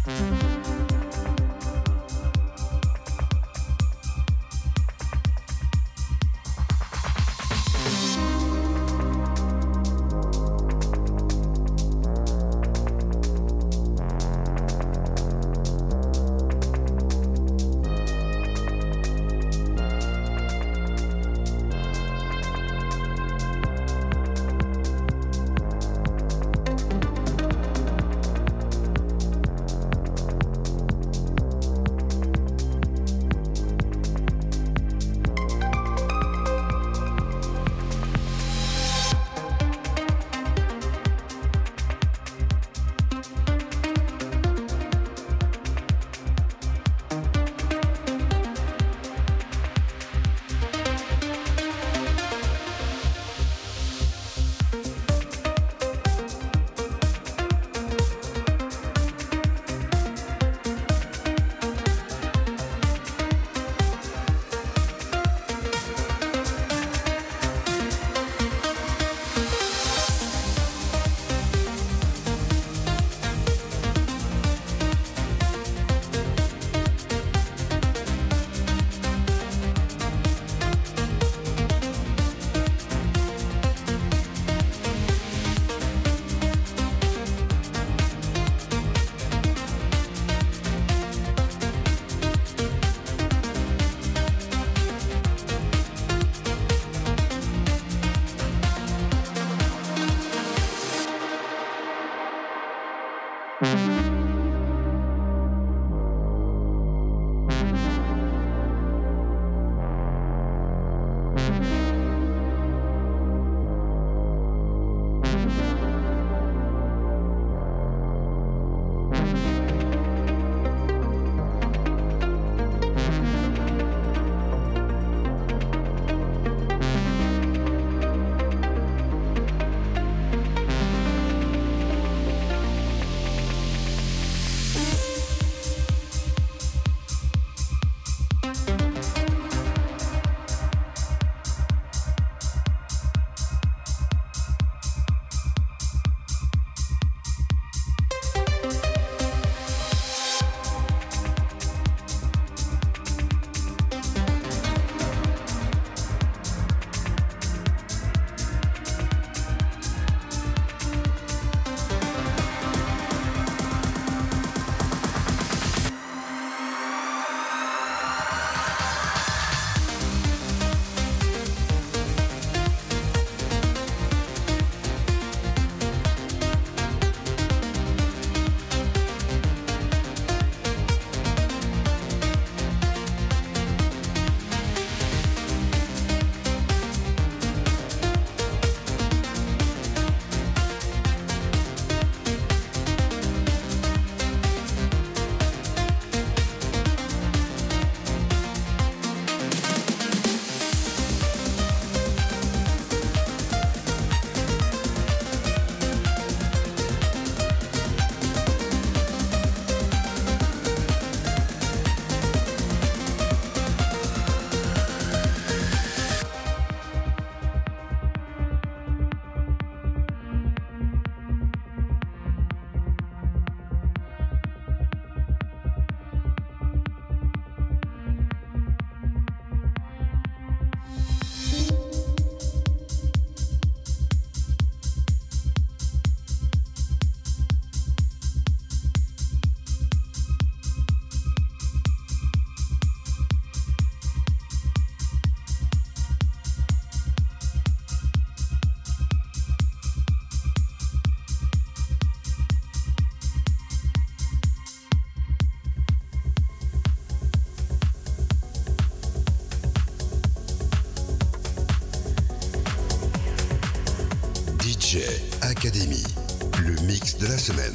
DJ Academy, le mix de la semaine.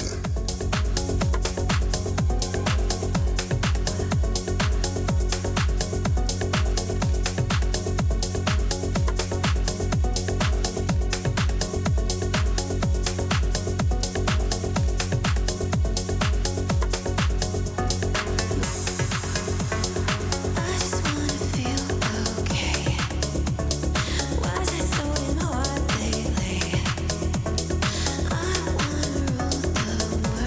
World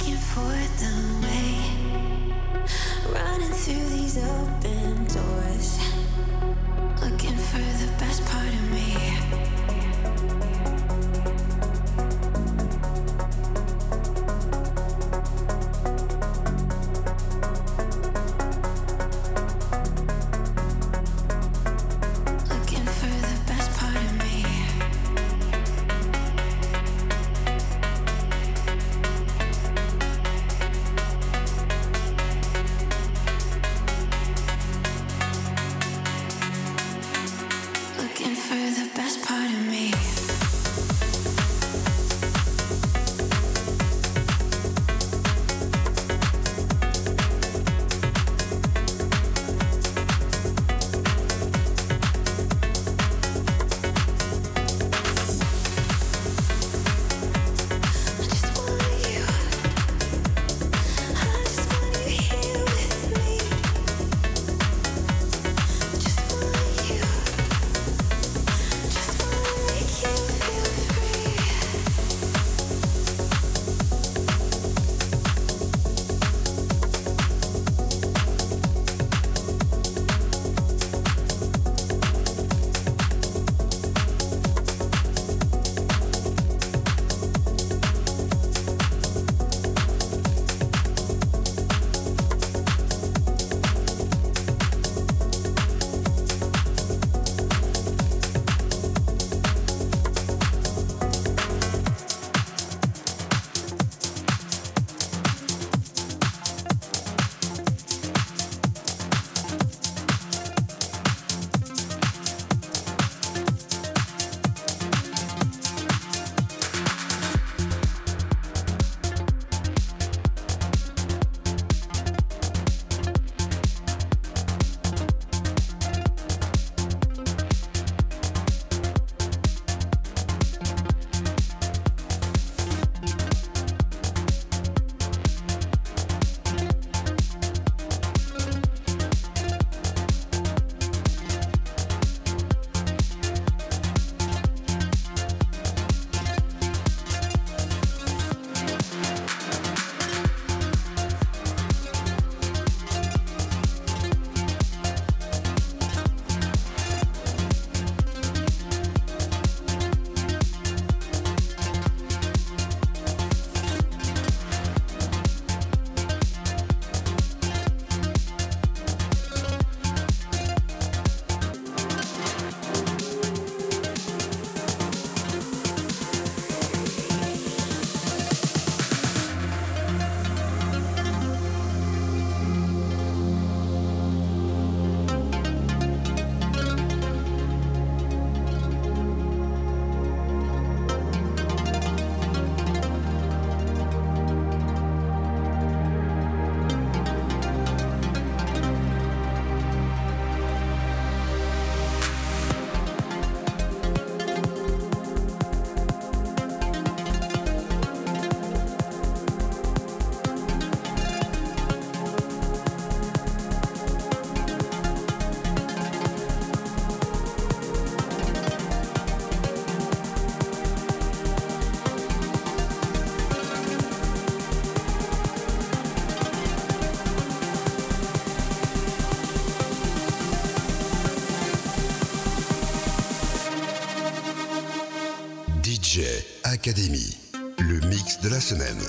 Academy, le mix de la semaine.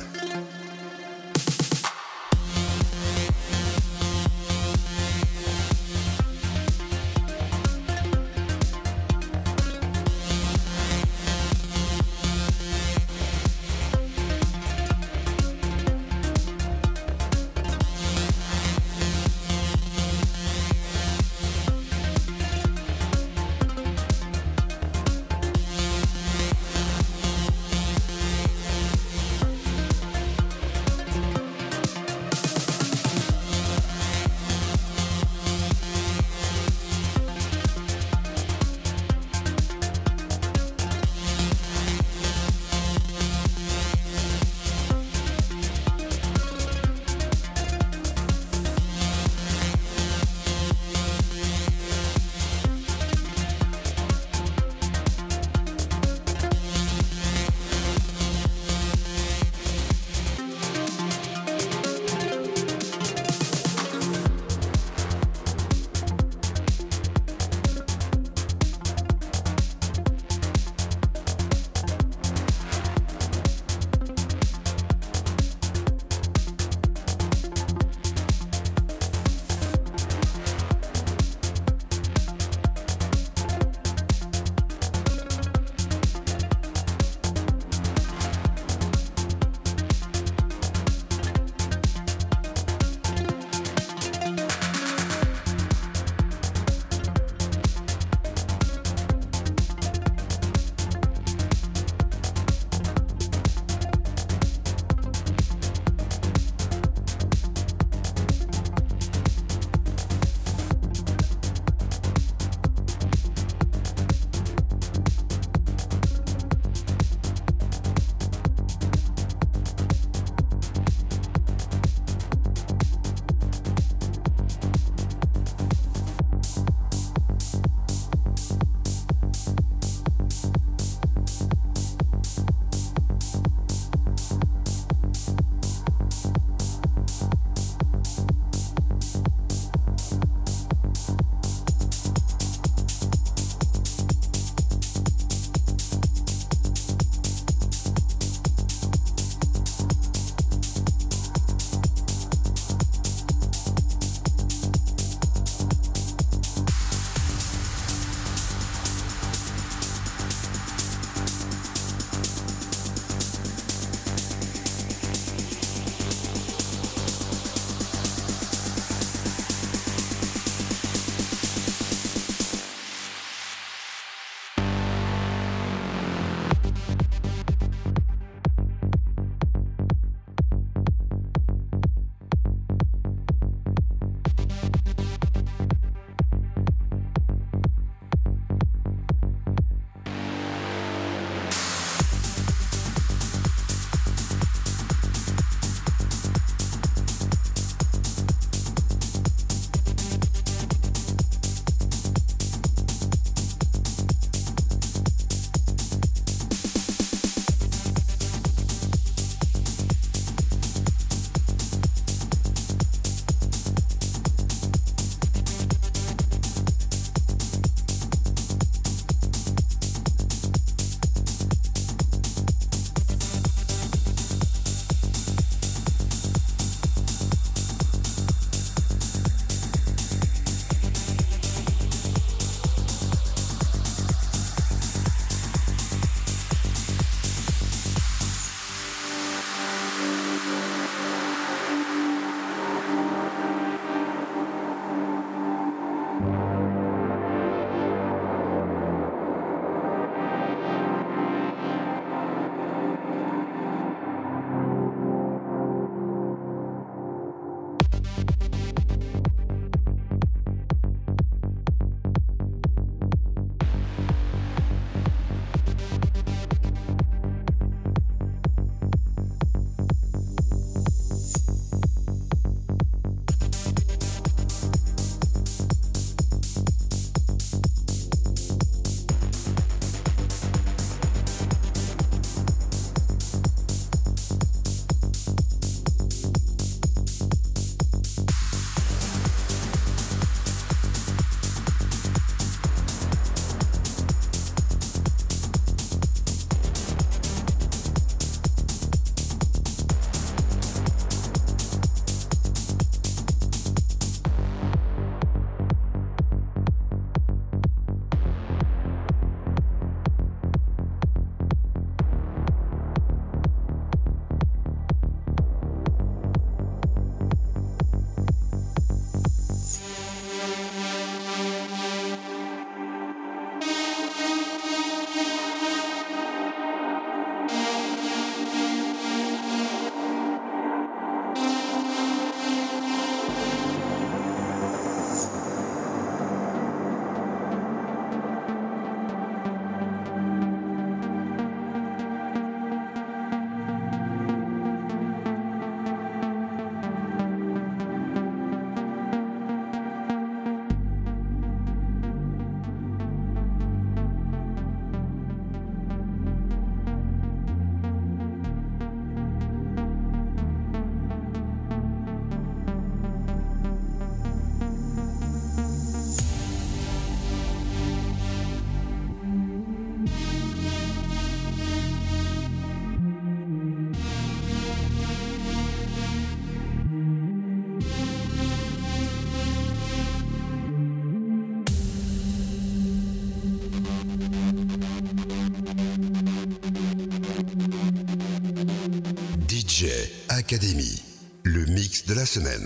Academy, le mix de la semaine.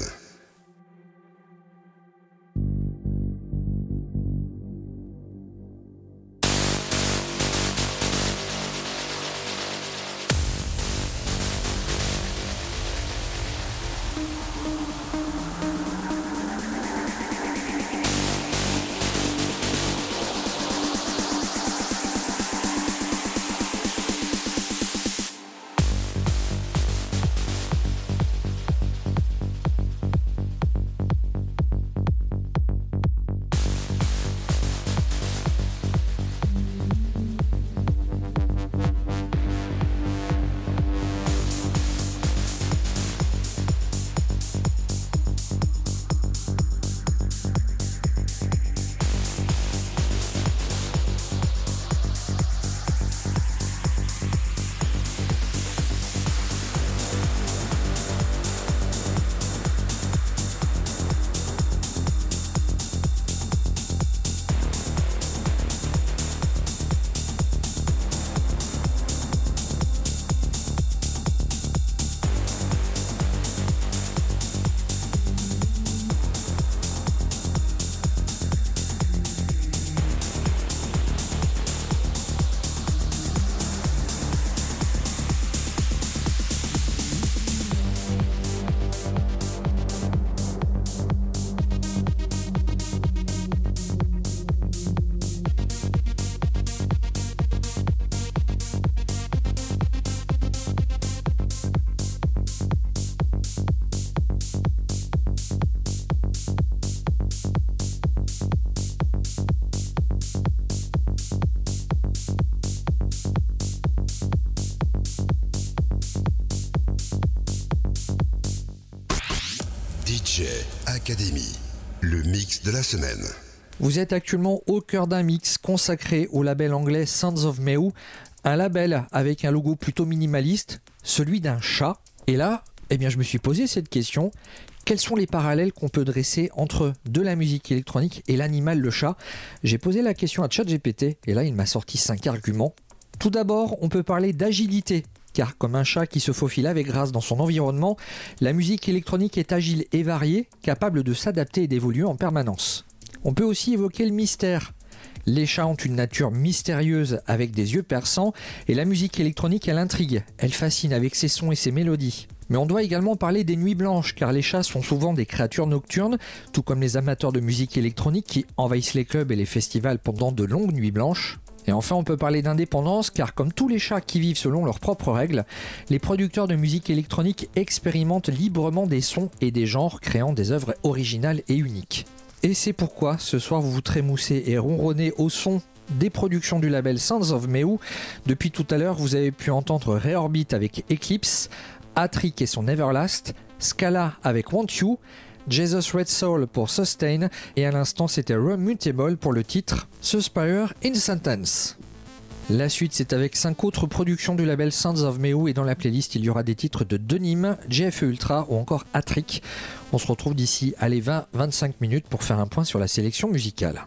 DJ Academy, le mix de la semaine. Vous êtes actuellement au cœur d'un mix consacré au label anglais Sounds of Mew, un label avec un logo plutôt minimaliste, celui d'un chat. Et là, je me suis posé cette question, quels sont les parallèles qu'on peut dresser entre de la musique électronique et l'animal le chat? J'ai posé la question à ChatGPT et là il m'a sorti 5 arguments. Tout d'abord, on peut parler d'agilité. Car comme un chat qui se faufile avec grâce dans son environnement, la musique électronique est agile et variée, capable de s'adapter et d'évoluer en permanence. On peut aussi évoquer le mystère. Les chats ont une nature mystérieuse avec des yeux perçants et la musique électronique elle intrigue, elle fascine avec ses sons et ses mélodies. Mais on doit également parler des nuits blanches car les chats sont souvent des créatures nocturnes, tout comme les amateurs de musique électronique qui envahissent les clubs et les festivals pendant de longues nuits blanches. Et enfin, on peut parler d'indépendance, car comme tous les chats qui vivent selon leurs propres règles, les producteurs de musique électronique expérimentent librement des sons et des genres, créant des œuvres originales et uniques. Et c'est pourquoi, ce soir, vous vous trémoussez et ronronnez au son des productions du label Sounds of Mew. Depuis tout à l'heure, vous avez pu entendre Reorbit avec Eclipse, Atrik et son Everlast, Scala avec Want You, Jesus Red Soul pour Sustain et à l'instant c'était Remutable pour le titre Suspire in Sentence. La suite c'est avec 5 autres productions du label Sounds of Mew et dans la playlist il y aura des titres de Denim, JFE Ultra ou encore Atrik. On se retrouve d'ici 20-25 minutes pour faire un point sur la sélection musicale.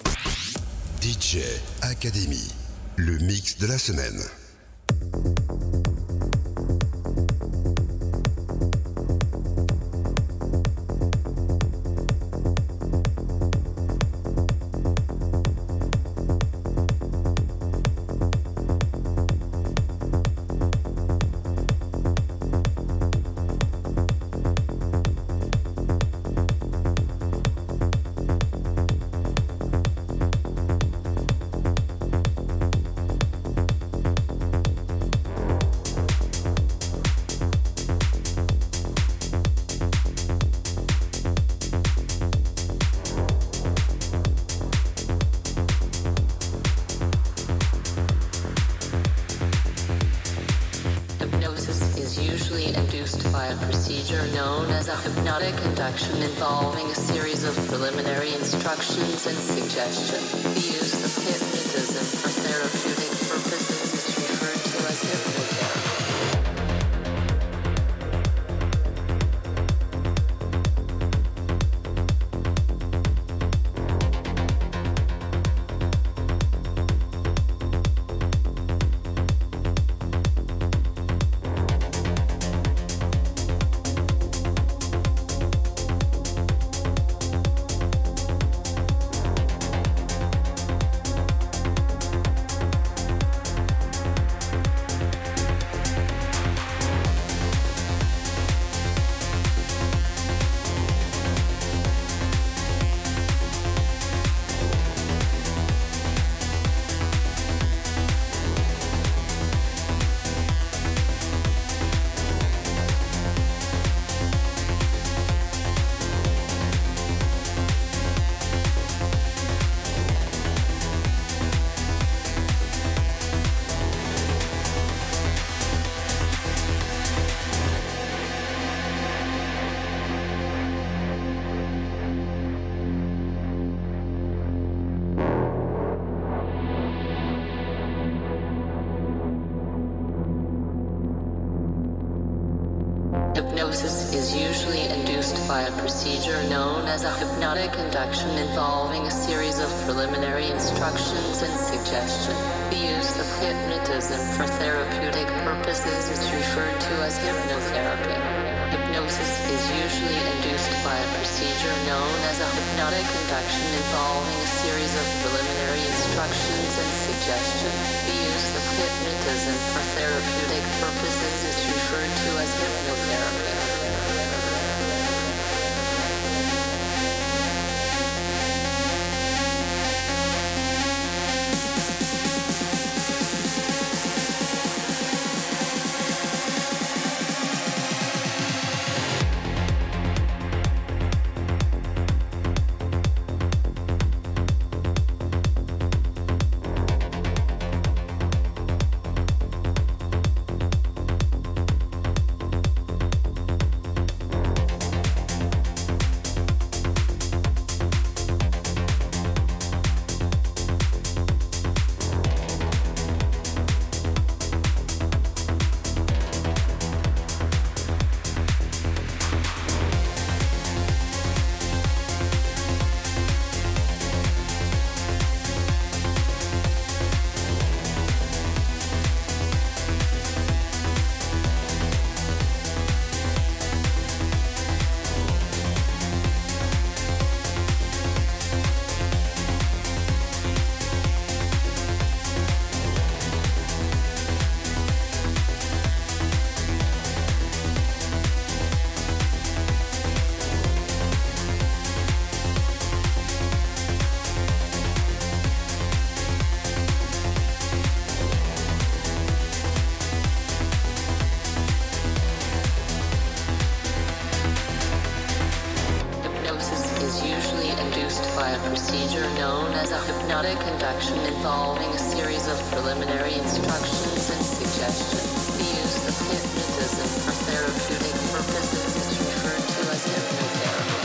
DJ Academy, le mix de la semaine. Involving a series of preliminary instructions and suggestions. The use of hypnotism for therapeutic purposes is referred to as hypnotherapy. is usually induced by a procedure known as a hypnotic induction involving a series of preliminary instructions and suggestion. The use of hypnotism for therapeutic purposes is referred to as hypnotherapy. Hypnosis is usually induced by a procedure known as a hypnotic induction involving a series of preliminary instructions and suggestion. The use of hypnotism for therapeutic purposes is referred to as hypnotherapy. Procedure known as a hypnotic induction involving a series of preliminary instructions and suggestion. The use of hypnotism for therapeutic purposes is referred to as hypnotherapy.